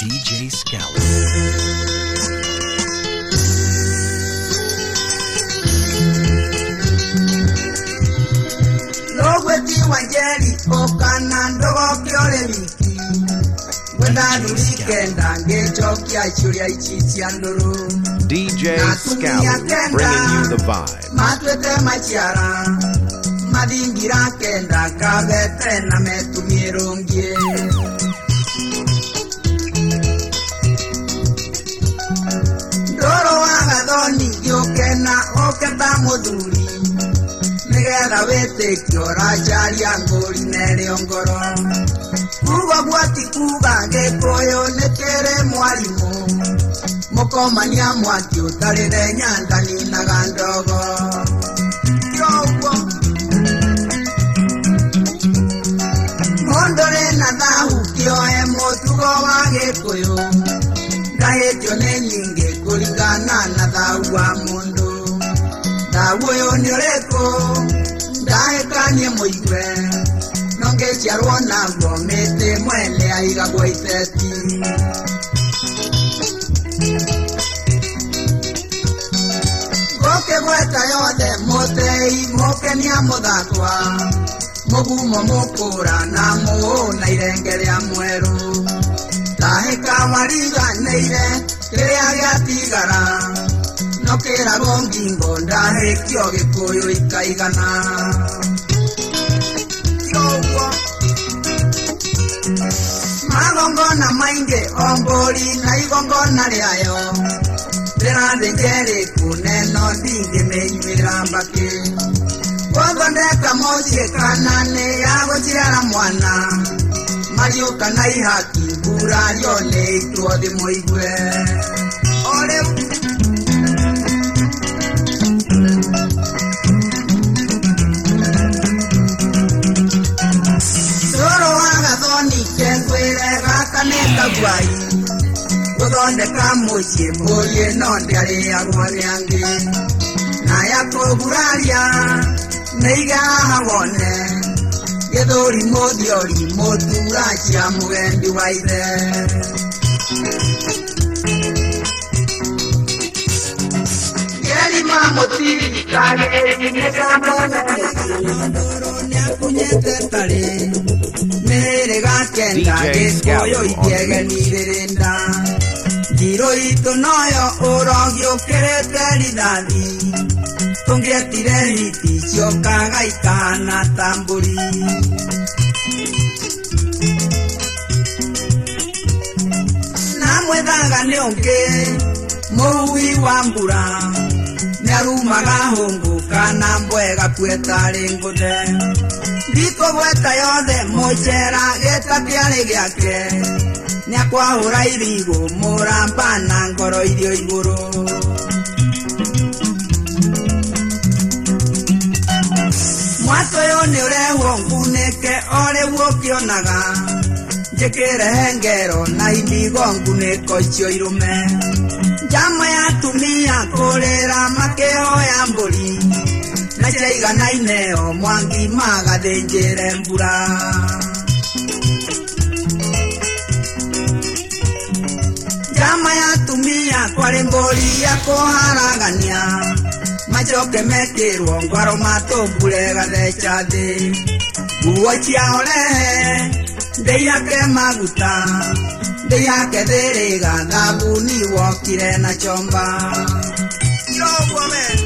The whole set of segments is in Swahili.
DJ Scout. Logweti wanjeri okana ndogo kyolemi wenda nulikenda ngechokia chulia ichichi andoro DJ Scout bringing you the vibe. Matwete machiara madingira kenda kabete na metumierongie Doro wagadoni yokena oketa moduri Negera wete kiora jari angori nere ongoro Kuba buati kuba gekoyo nekere mwalimu Mokomania mwati utalire nyandani na gandogo Yowo Mondore na dahu kioe motugo wa gekoyo Dahetyo ne nyinge kulingana na dahu wa mondo Dahu yo nyoreko Daekanye moigwe Nonge chiarwana gomete mwele aiga goiteti Goke gweta yode motei moke niamodakwa Mogumo mokura na moo na irengere ya mweru Taheka wariga neire Kerea gatigara Nokera gongingo ndahe kioge koyo ikaigana Yowo Magongona mainge ombori na igongona liayo Tera dengere kuneno dinge menyuira mbake Wagondeka mosie kanane yago chiara mwana Mario kanai haki bura yone ituode moigwe Ole Soro wagadoni kengwele gakaneka guai Udonde kamuchi moye nonde aria guariangi Na yako buraria Neiga hawone Gedori modiori modurachi amugendi waide Geri mamotiri kage Nega mona Doro nyakunyete tare Mere gakenda Geskoyo itiege nirerenda Giro ito noyo orogyo kerete lidadi Tongretire hiti chokaga ikana tamburi Namwedaga neonke Moui wambura Nerumaga hongu kana mbwega kwetare ngode Diko bweta yode mochera geta tiare gyake Nyakwahura irigo moramba na ngoro irio iguru Mwato yone ureho nguneke ore wokionaga Jekere hengero na indigo nguneko cio irume Jama ya tumia kolera makeho ya mburi Na chaiga na ineo mwangi maga denjere mbura Jama ya tumia kware mbori ya koharagania Machoke mekirwo ngwaro matombulega thecha thi Guo chiaolehe Ndeyake maguta Ndeyake thiriga thabuni wokire na chomba Yowo me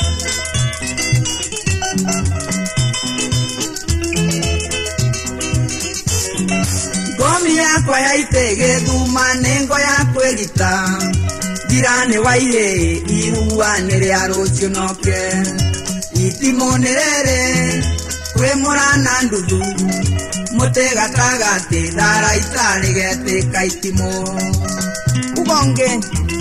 Gomi yakwa yaitege thuma nengo ya kwegita Dirane waire irua nere arocio noke Itimo nerere Kwe morana ndudu Motega tragate dara itare gete kaitimo Ubonge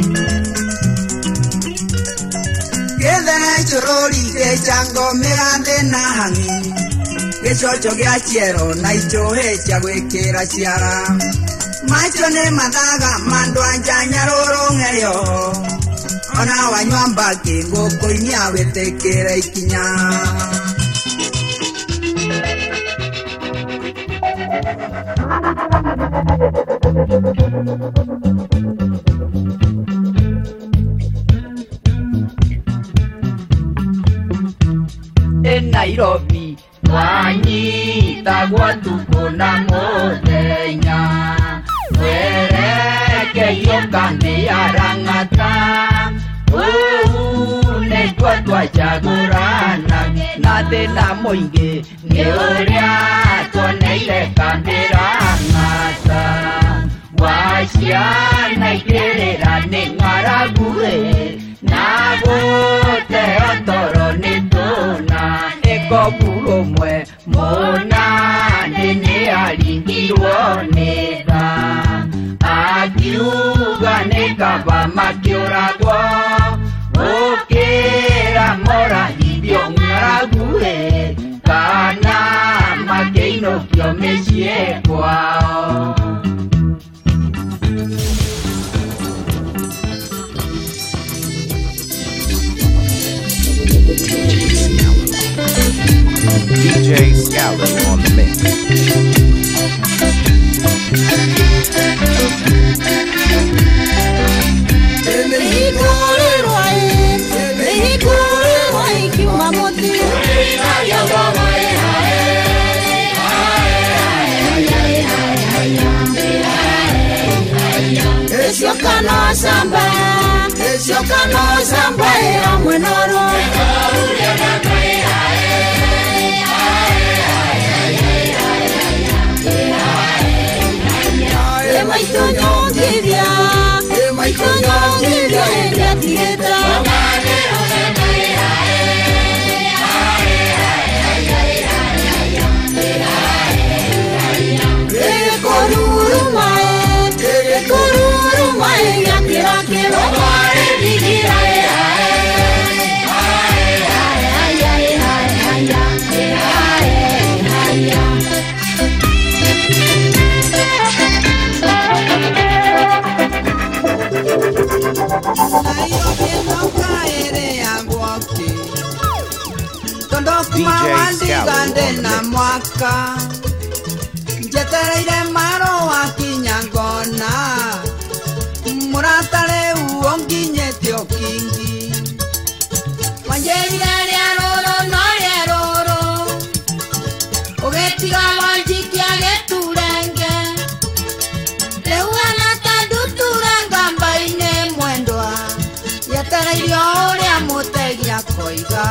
Kedene chorori ke chango megande na hangi Gechocho gya chiero na ichohe chagwekera chiara Macho ne madaga mando anjanya roro ngeyo Ona wanywamba ke ngoko inya wetekera ikinya En Nairobi wanyita gwatuko na muthenya werekeio kandi arang'ata nĩtwo twacagũrana na thĩna mũingĩ nĩ ũrĩa tuoneire kandi rang'ata waciana ikĩrĩra nĩ ng'aragu na gũteo toro nĩ tũna ĩkobũrũmwe mũnandĩ nĩ aringirwo nĩ tha akiuga nĩ kaba makĩũragwo gũkĩra moragithio ng'aragu kana makĩinũkio mĩciĩ kwao. DJ Scallon on the mix. Kano samba ya mwenoro na mwaka njetereire maro akinyangona muratare uonginyete okingi wanjeire ria roro no ria roro ogetiga wanjikia geturenge leuana tanduturanga mbaine mwendwa yetereire uria mutegia koiga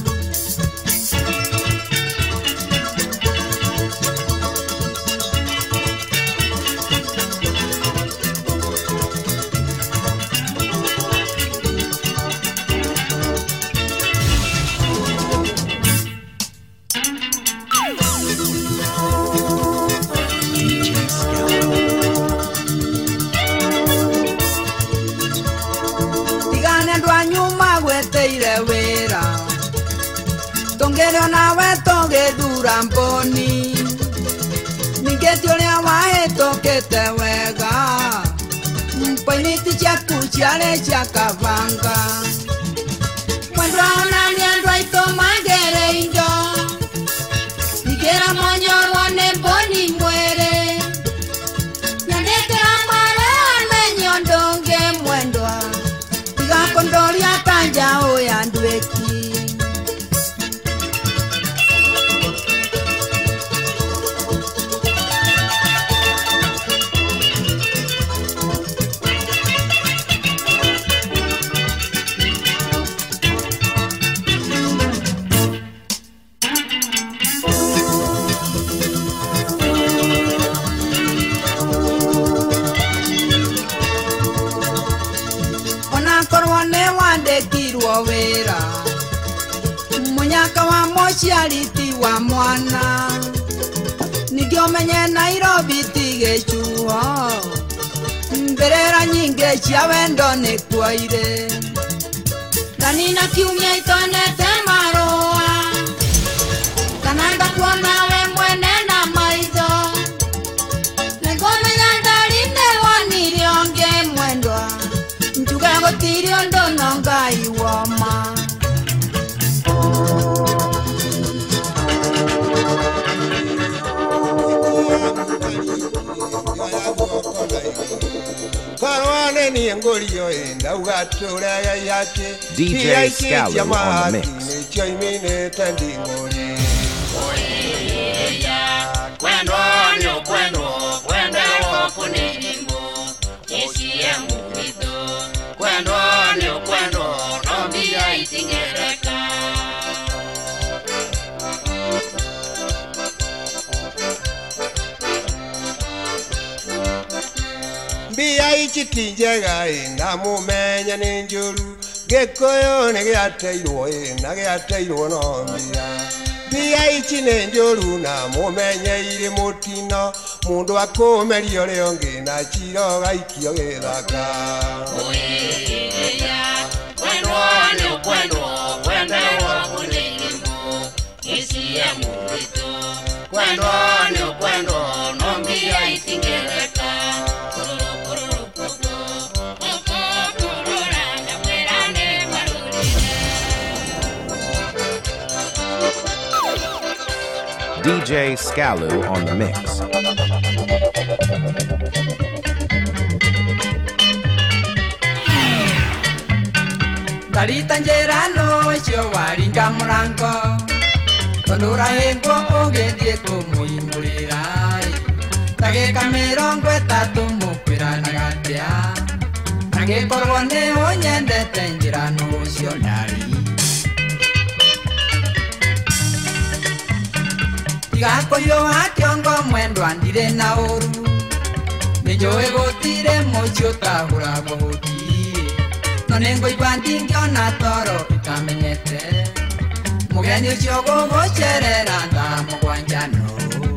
Tongero na weto gedura mboni Ningeti uria waheto kete wega Mpainiti chaku chiare chakavanga Mwendwa onani andwa ito magere indo Nigera monyorwa ne mboni mwere Nyandete amare amenyondonge mwendwa Tiga kondoria tanja oya ndweki wera munyaka wa mochiariti wa mwana nigio menye Nairobi tigechuo mberera nyinge cia wendo ne kwaire kanina kiumia itonete maroa kananda kuona we mwene na maitho negomenya ndarinde wanirionge mwendwa njuga gotirio ndono ngai woma Thank you. Parwane ni ngolio enda ugatura ya yake DJ Scallu on the mix. Choimine tandingoli Kwendo nyo kwendo Kwendo kuningo Yesie mugito Kwendo nyo kwendo Nombia itingereka Mbia ichitinjega enda mumenya ninjuru Gekoyo negeateirwo no mbia Mbia ichi ninjuru na mumenye iri mutino Mundu akumerio leo ngina chiro gaikio githaka Kwendo Kwendo kuningo Yesie mugito Kwendo Nombia itingereka DJ Scallu on the mix. Tarita njerano cio waringa murango Tondura hengo ogethie kumuingurirai Tagika 30 mukwirana gatia Nagikorwo ni unyendete njirano cio ndari Igakoyo akiongo mwendwa ndire na uru Nijoe gotire mocio tahura gotire No nengo ibandingiona toro itamenyete Mugeni ucio gugucerera ndamugwanjano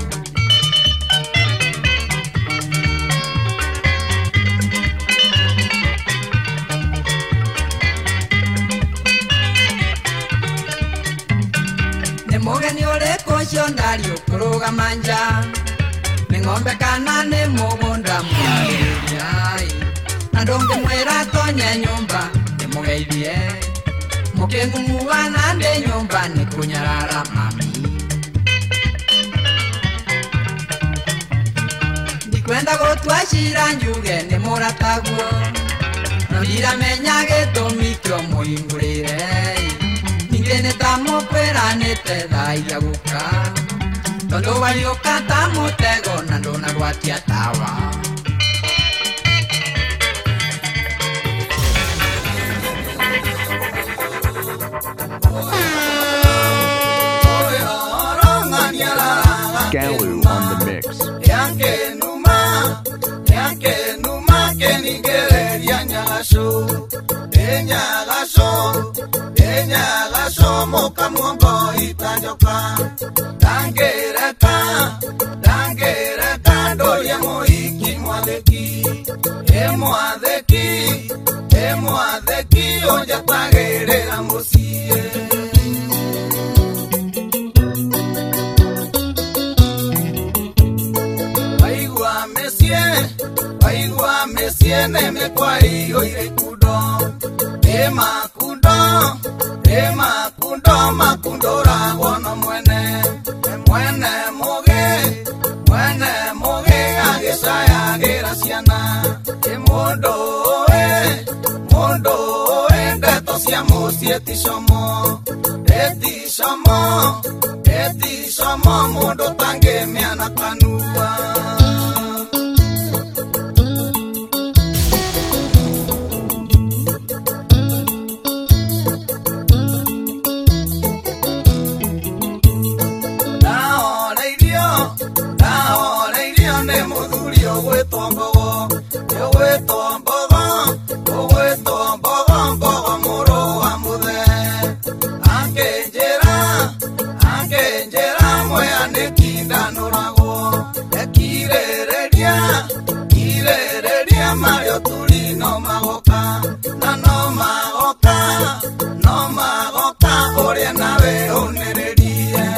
Mugeni ureko cio ndari ukuruga manja Ni ng'ombe kana ni mugunda mwagiriai Na ndungimwira tonye nyumba ni mugeithie Mukingumuana ndi nyumba ni kunyarara mami Ndikwenda gutua cira njuge ni murataguo No ndiramenya gitumi kio muingurire Ningene tamukwiranite thaiya guka Tondu wariuka tamutego na ndona gwatia tawa Scallu on the mix. Yanke numa kenigereria Enyagaso mokamongo itajoka Dangereka doria moiki Emwadeki oja tagerera mosie Waigua mesie neme kwari oire kudo Makundora wono mwene moge agisaya gira ciana Mondo ndeto cia mucie etisomo mundu tangemiana kanua Mario Tulino magoka na no magoka oria nawe onererie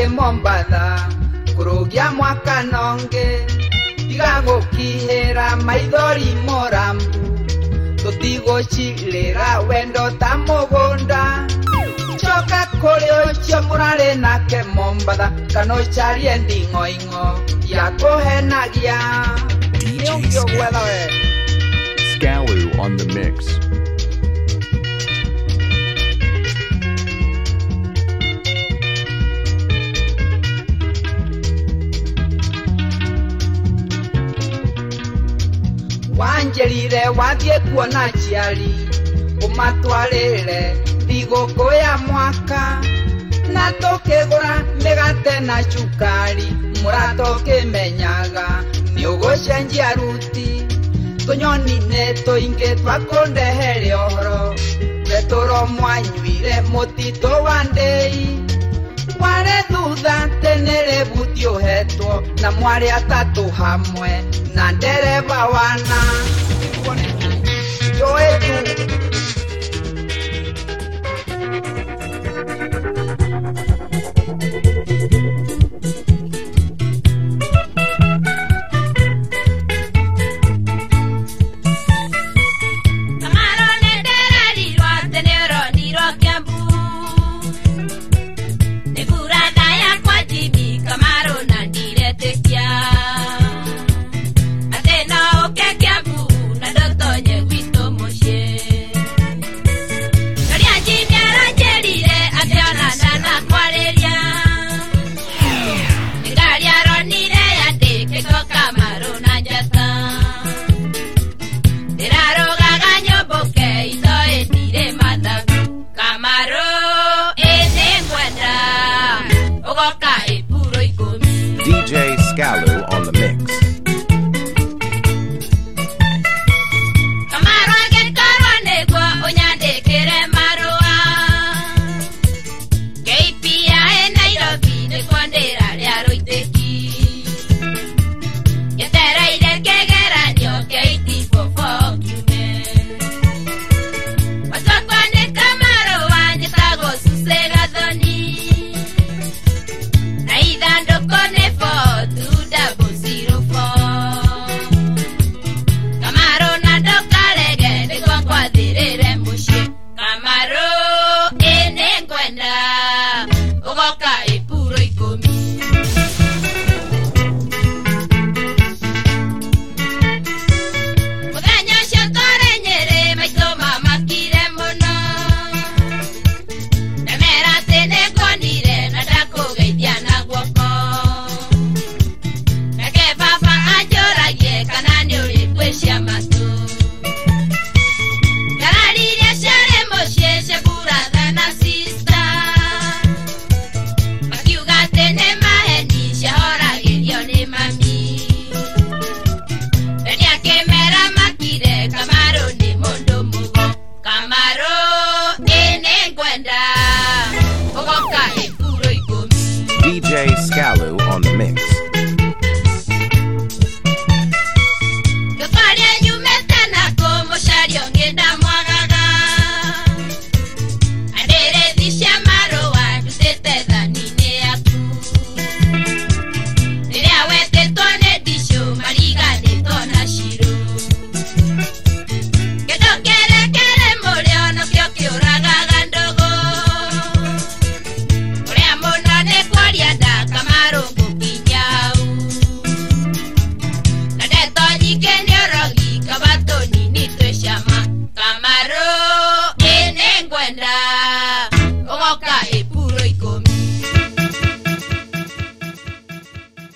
twari Mombatha kurugia mwaka nonge tiga gukihira maithori Morambu tutigocirira wendo ta mugunda choka kuri ucio murari nake Mombatha kana ucarie nding'oing'o ya kuhenagia Scaloo on the mix. Wanjerire wathie kuona ciari umatwarire thigũkũ ya mwaka na tukigura migate na cukari murato kimenyaga ni ugucenjia ruti tunyoni netuingi twakundehere ohoro retoro mwanyuire mutito wa ndei ware thutha tenere buti uhetwo na mwari atatu hamwe na ndereva wana joetu